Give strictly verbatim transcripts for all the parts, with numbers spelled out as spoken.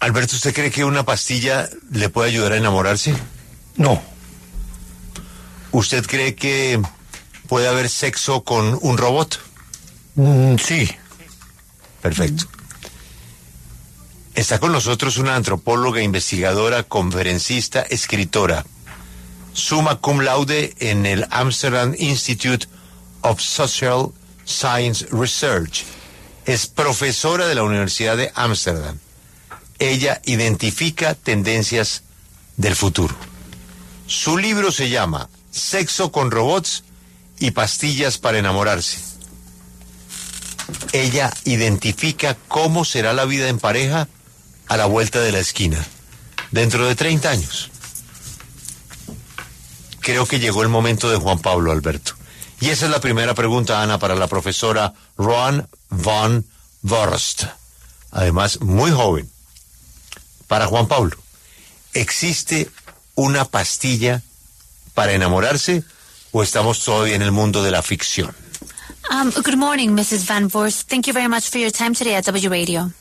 Alberto, ¿usted cree que una pastilla le puede ayudar a enamorarse? No. ¿Usted cree que puede haber sexo con un robot? Mm, sí. Perfecto. Está con nosotros una antropóloga, investigadora, conferencista, escritora, summa cum laude en el Amsterdam Institute of Social Science Research. Es profesora de la Universidad de Ámsterdam. Ella identifica tendencias del futuro. Su libro se llama Sexo con robots y pastillas para enamorarse. Ella identifica cómo será la vida en pareja a la vuelta de la esquina, dentro de treinta años. Creo que llegó el momento de Juan Pablo, Alberto. Y esa es la primera pregunta, Ana, para la profesora Roan van Vorst. Además, muy joven. Para Juan Pablo, ¿existe una pastilla para enamorarse o estamos todavía en el mundo de la ficción? Um, good morning, Missus Van Vorst. Thank you very much for your time today at W Radio.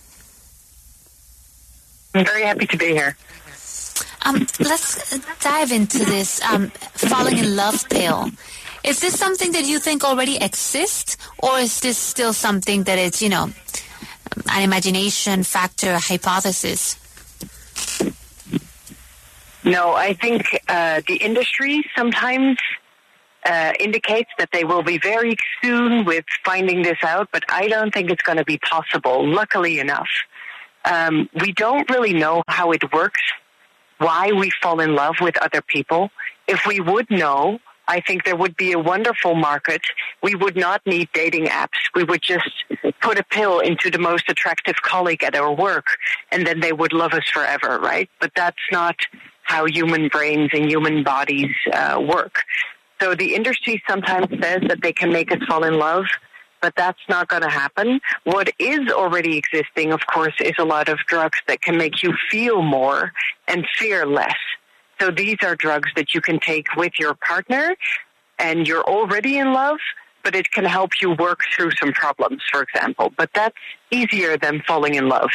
I'm very happy to be here. Um, let's dive into this um, falling in love pill. Is this something that you think already exists, or is this still something that is, you know, an imagination factor, a hypothesis? No, I think uh, the industry sometimes uh, indicates that they will be very soon with finding this out, but I don't think it's going to be possible, luckily enough. Um, we don't really know how it works, why we fall in love with other people. If we would know, I think there would be a wonderful market. We would not need dating apps. We would just put a pill into the most attractive colleague at our work, and then they would love us forever, right? But that's not how human brains and human bodies uh, work. So the industry sometimes says that they can make us fall in love, but that's not going to happen. What is already existing, of course, is a lot of drugs that can make you feel more and fear less. So these are drugs that you can take with your partner, and you're already in love, but it can help you work through some problems, for example. But that's easier than falling in love.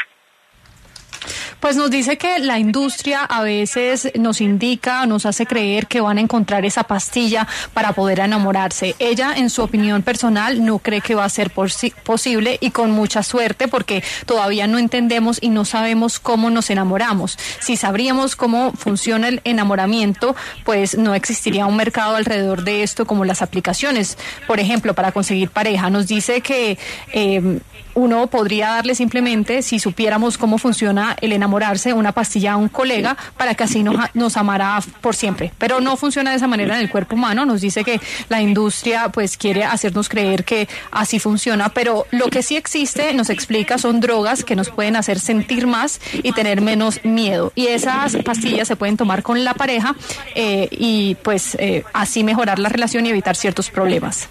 Pues nos dice que la industria a veces nos indica, nos hace creer que van a encontrar esa pastilla para poder enamorarse. Ella, en su opinión personal, no cree que va a ser posi- posible y con mucha suerte, porque todavía no entendemos y no sabemos cómo nos enamoramos. Si sabríamos cómo funciona el enamoramiento, pues no existiría un mercado alrededor de esto como las aplicaciones, por ejemplo, para conseguir pareja. Nos dice que eh, uno podría darle simplemente, si supiéramos cómo funciona el enamorarse, una pastilla a un colega para que así nos, nos amara por siempre. Pero no funciona de esa manera en el cuerpo humano. Nos dice que la industria pues quiere hacernos creer que así funciona, pero lo que sí existe, nos explica, son drogas que nos pueden hacer sentir más y tener menos miedo. Y esas pastillas se pueden tomar con la pareja eh, y pues eh, así mejorar la relación y evitar ciertos problemas.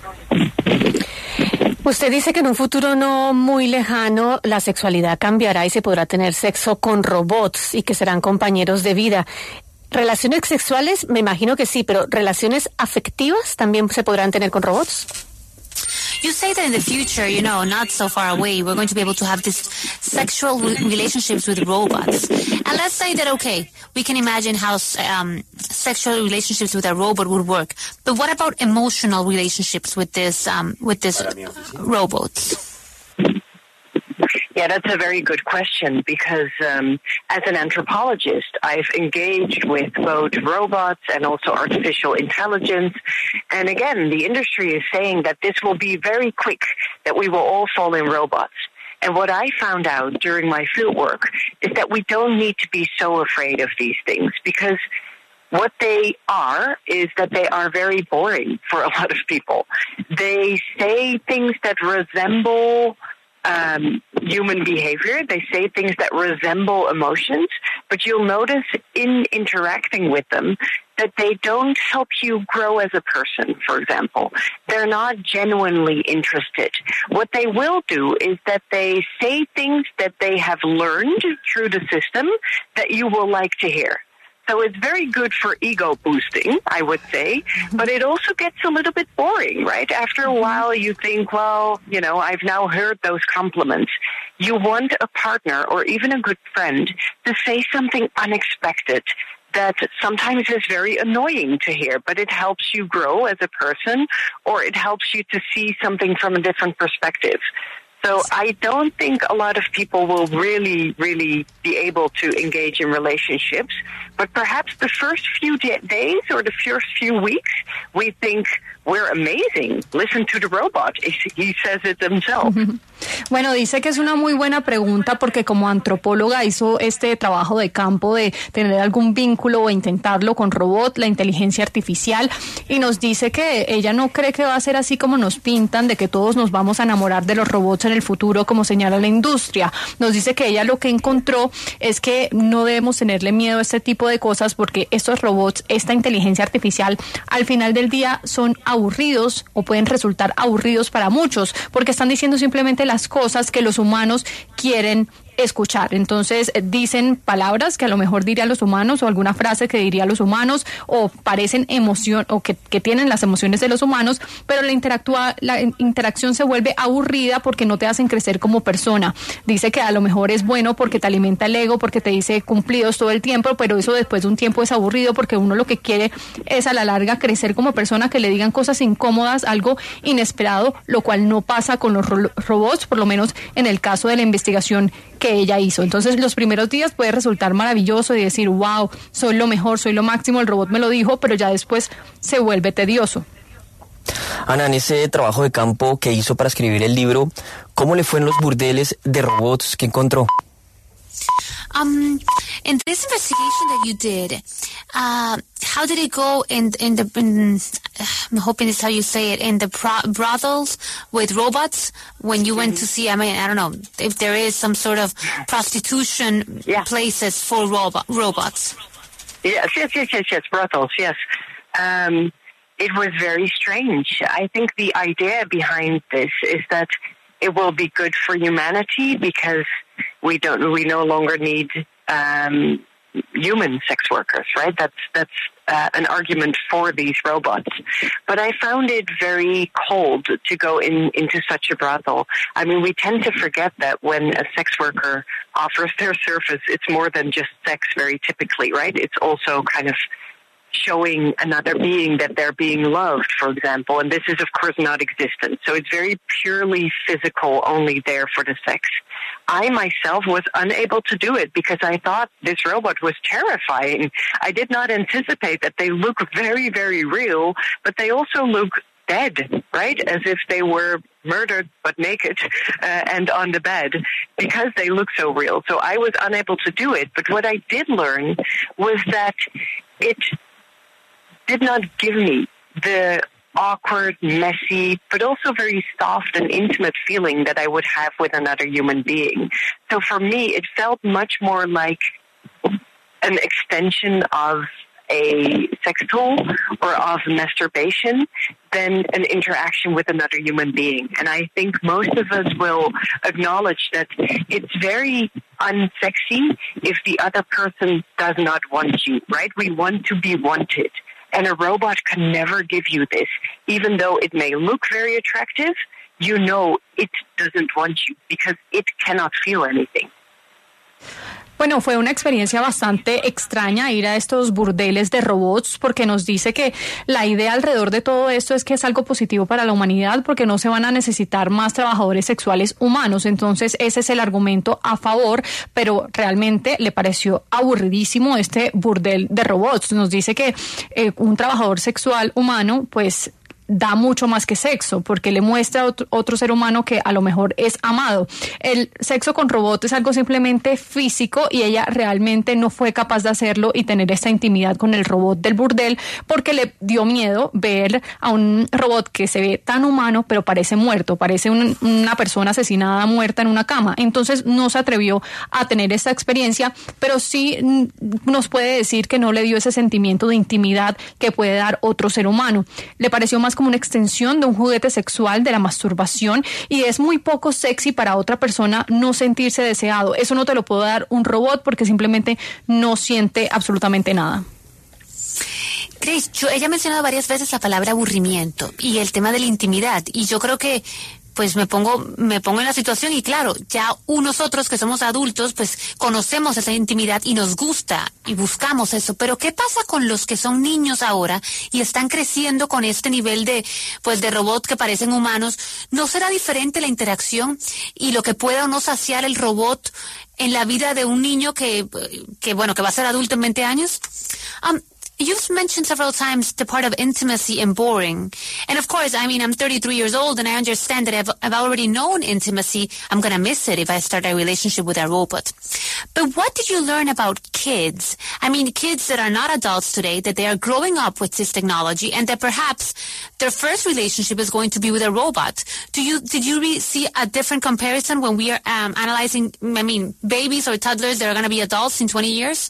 Usted dice que en un futuro no muy lejano la sexualidad cambiará y se podrá tener sexo con robots y que serán compañeros de vida. ¿Relaciones sexuales? Me imagino que sí, pero ¿relaciones afectivas también se podrán tener con robots? You say that in the future, you know, not so far away, we're going to be able to have these sexual re- relationships with robots. And let's say that, okay, we can imagine how um, sexual relationships with a robot would work. But what about emotional relationships with this um, with this robots? Yeah, that's a very good question because um, as an anthropologist, I've engaged with both robots and also artificial intelligence. And again, the industry is saying that this will be very quick, that we will all fall in robots. And what I found out during my fieldwork is that we don't need to be so afraid of these things because what they are is that they are very boring for a lot of people. They say things that resemble Um, human behavior. They say things that resemble emotions, but you'll notice in interacting with them that they don't help you grow as a person, for example. They're not genuinely interested. What they will do is that they say things that they have learned through the system that you will like to hear. So it's very good for ego boosting, I would say, but it also gets a little bit boring, right? After a while, you think, well, you know, I've now heard those compliments. You want a partner or even a good friend to say something unexpected that sometimes is very annoying to hear, but it helps you grow as a person, or it helps you to see something from a different perspective. So I don't think a lot of people will really, really be able to engage in relationships. But perhaps the first few de- days or the first few weeks, we think we're amazing. Listen to the robot. He says it himself. Bueno, dice que es una muy buena pregunta porque como antropóloga hizo este trabajo de campo de tener algún vínculo o intentarlo con robot, la inteligencia artificial, y nos dice que ella no cree que va a ser así como nos pintan, de que todos nos vamos a enamorar de los robots en el futuro, como señala la industria. Nos dice que ella lo que encontró es que no debemos tenerle miedo a este tipo de cosas porque estos robots, esta inteligencia artificial, al final del día son aburridos o pueden resultar aburridos para muchos porque están diciendo simplemente las cosas que los humanos quieren escuchar. Entonces dicen palabras que a lo mejor dirían los humanos o alguna frase que dirían los humanos o parecen emoción o que, que tienen las emociones de los humanos, pero la, interactua, la interacción se vuelve aburrida porque no te hacen crecer como persona. Dice que a lo mejor es bueno porque te alimenta el ego, porque te dice cumplidos todo el tiempo, pero eso después de un tiempo es aburrido porque uno lo que quiere es a la larga crecer como persona, que le digan cosas incómodas, algo inesperado, lo cual no pasa con los ro- robots, por lo menos en el caso de la investigación que ella hizo. Entonces los primeros días puede resultar maravilloso y decir, wow, soy lo mejor, soy lo máximo, el robot me lo dijo, pero ya después se vuelve tedioso. Ana, en ese trabajo de campo que hizo para escribir el libro, ¿cómo le fue en los burdeles de robots que encontró? Um, in this investigation that you did, uh, how did it go in in the? In, uh, I'm hoping it's how you say it, in the pro- brothels with robots. When you went to see, I mean, I don't know if there is some sort of prostitution yeah. places for robo- robots. Yes, yes, yes, yes, yes, brothels. Yes, um, it was very strange. I think the idea behind this is that it will be good for humanity because we don't, we no longer need um, human sex workers, right? That's that's uh, an argument for these robots. But I found it very cold to go in into such a brothel. I mean, we tend to forget that when a sex worker offers their service, it's more than just sex, very typically, right? It's also kind of showing another being that they're being loved, for example, and this is, of course, not existent. So it's very purely physical, only there for the sex. I myself was unable to do it because I thought this robot was terrifying. I did not anticipate that they look very, very real, but they also look dead, right? As if they were murdered but naked uh, and on the bed because they look so real. So I was unable to do it. But what I did learn was that it did not give me the awkward, messy, but also very soft and intimate feeling that I would have with another human being. So for me, it felt much more like an extension of a sex tool or of masturbation than an interaction with another human being. And I think most of us will acknowledge that it's very unsexy if the other person does not want you, right? We want to be wanted. And a robot can never give you this. Even though it may look very attractive, you know it doesn't want you because it cannot feel anything. Bueno, fue una experiencia bastante extraña ir a estos burdeles de robots porque nos dice que la idea alrededor de todo esto es que es algo positivo para la humanidad porque no se van a necesitar más trabajadores sexuales humanos. Entonces ese es el argumento a favor, pero realmente le pareció aburridísimo este burdel de robots. Nos dice que eh, un trabajador sexual humano pues da mucho más que sexo, porque le muestra a otro, otro ser humano que a lo mejor es amado. El sexo con robot es algo simplemente físico y ella realmente no fue capaz de hacerlo y tener esta intimidad con el robot del burdel porque le dio miedo ver a un robot que se ve tan humano pero parece muerto, parece un, una persona asesinada muerta en una cama. Entonces no se atrevió a tener esta experiencia, pero sí nos puede decir que no le dio ese sentimiento de intimidad que puede dar otro ser humano. Le pareció más más como una extensión de un juguete sexual, de la masturbación, y es muy poco sexy para otra persona no sentirse deseado. Eso no te lo puede dar un robot porque simplemente no siente absolutamente nada. Grace, yo, ella ha mencionado varias veces la palabra aburrimiento y el tema de la intimidad, y yo creo que pues me pongo me pongo en la situación y claro, ya nosotros que somos adultos pues conocemos esa intimidad y nos gusta y buscamos eso, pero ¿qué pasa con los que son niños ahora y están creciendo con este nivel de pues de robots que parecen humanos? ¿No será diferente la interacción y lo que pueda o no saciar el robot en la vida de un niño que que bueno, que va a ser adulto en veinte años? Um, You've mentioned several times the part of intimacy and boring. And of course, I mean, I'm thirty-three years old and I understand that I've, I've already known intimacy. I'm going to miss it if I start a relationship with a robot. But what did you learn about kids? I mean, kids that are not adults today, that they are growing up with this technology and that perhaps their first relationship is going to be with a robot. Do you, did you re- see a different comparison when we are um, analyzing, I mean, babies or toddlers that are going to be adults in twenty years?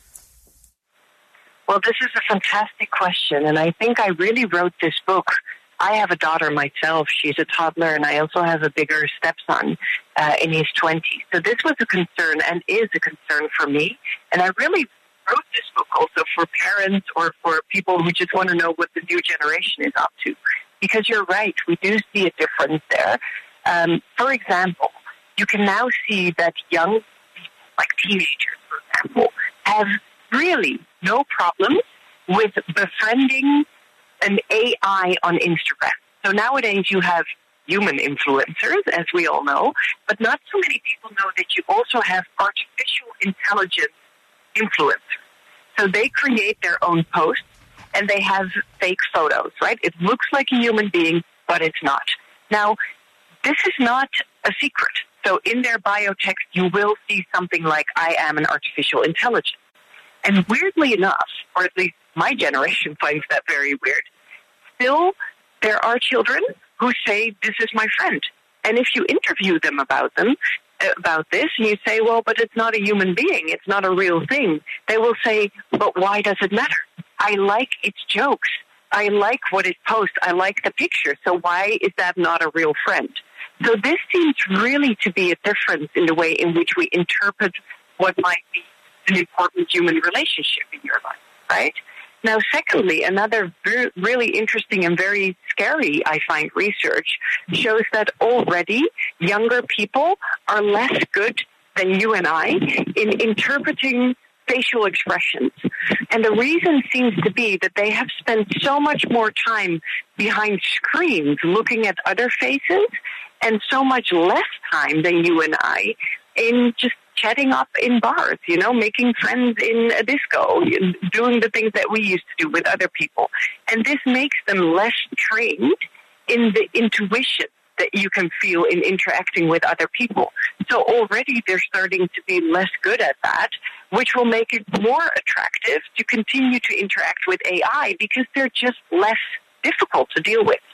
Well, this is a fantastic question, and I think I really wrote this book. I have a daughter myself. She's a toddler, and I also have a bigger stepson uh, in his twenties. So this was a concern and is a concern for me, and I really wrote this book also for parents or for people who just want to know what the new generation is up to. Because you're right, we do see a difference there. Um, for example, you can now see that young people, like teenagers, for example, have really no problem with befriending an A I on Instagram. So nowadays you have human influencers, as we all know, but not so many people know that you also have artificial intelligence influencers. So they create their own posts and they have fake photos, right? It looks like a human being, but it's not. Now, this is not a secret. So in their bio text, you will see something like, I am an artificial intelligence. And weirdly enough, or at least my generation finds that very weird, still there are children who say, this is my friend. And if you interview them about them, about this, and you say, well, but it's not a human being, it's not a real thing, they will say, but why does it matter? I like its jokes. I like what it posts. I like the picture. So why is that not a real friend? So this seems really to be a difference in the way in which we interpret what might be an important human relationship in your life, right? Now, secondly, another re- really interesting and very scary, I find, research shows that already younger people are less good than you and I in interpreting facial expressions. And the reason seems to be that they have spent so much more time behind screens looking at other faces and so much less time than you and I in just chatting up in bars, you know, making friends in a disco, doing the things that we used to do with other people. And this makes them less trained in the intuition that you can feel in interacting with other people. So already they're starting to be less good at that, which will make it more attractive to continue to interact with A I because they're just less difficult to deal with.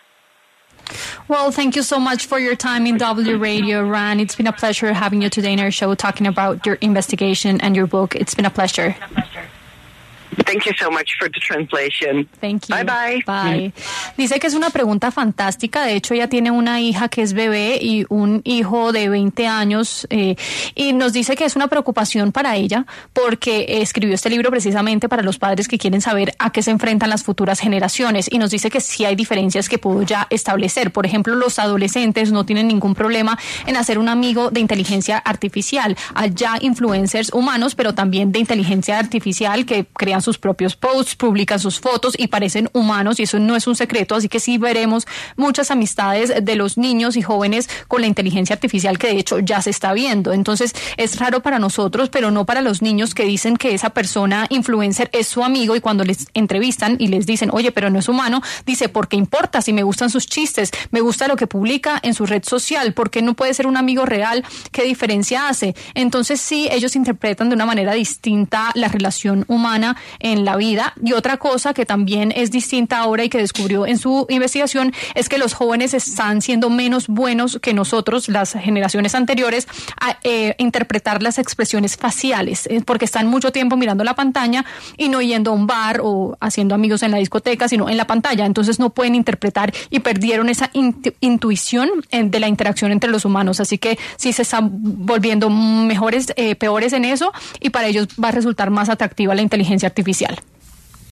Well, thank you so much for your time in W Radio, Ran. It's been a pleasure having you today in our show, talking about your investigation and your book. It's been a pleasure. Thank you so much for the translation. Thank you. Bye, bye. Bye. Dice que es una pregunta fantástica. De hecho, ella tiene una hija que es bebé y un hijo de veinte años. Eh, y nos dice que es una preocupación para ella porque escribió este libro precisamente para los padres que quieren saber a qué se enfrentan las futuras generaciones. Y nos dice que sí hay diferencias que pudo ya establecer. Por ejemplo, los adolescentes no tienen ningún problema en hacer un amigo de inteligencia artificial. Hay ya influencers humanos, pero también de inteligencia artificial que crean sus propios posts, publican sus fotos y parecen humanos, y eso no es un secreto, así que sí veremos muchas amistades de los niños y jóvenes con la inteligencia artificial, que de hecho ya se está viendo. Entonces es raro para nosotros, pero no para los niños, que dicen que esa persona influencer es su amigo, y cuando les entrevistan y les dicen, oye, pero no es humano, dice, ¿por qué importa? Si me gustan sus chistes, me gusta lo que publica en su red social, ¿por qué no puede ser un amigo real? ¿Qué diferencia hace? Entonces sí, ellos interpretan de una manera distinta la relación humana en la vida. Y otra cosa que también es distinta ahora y que descubrió en su investigación es que los jóvenes están siendo menos buenos que nosotros, las generaciones anteriores, a eh, interpretar las expresiones faciales, eh, porque están mucho tiempo mirando la pantalla y no yendo a un bar o haciendo amigos en la discoteca, sino en la pantalla. Entonces no pueden interpretar y perdieron esa intu- intuición en, de la interacción entre los humanos. Así que sí se están volviendo mejores, eh, peores en eso, y para ellos va a resultar más atractiva la inteligencia artificial.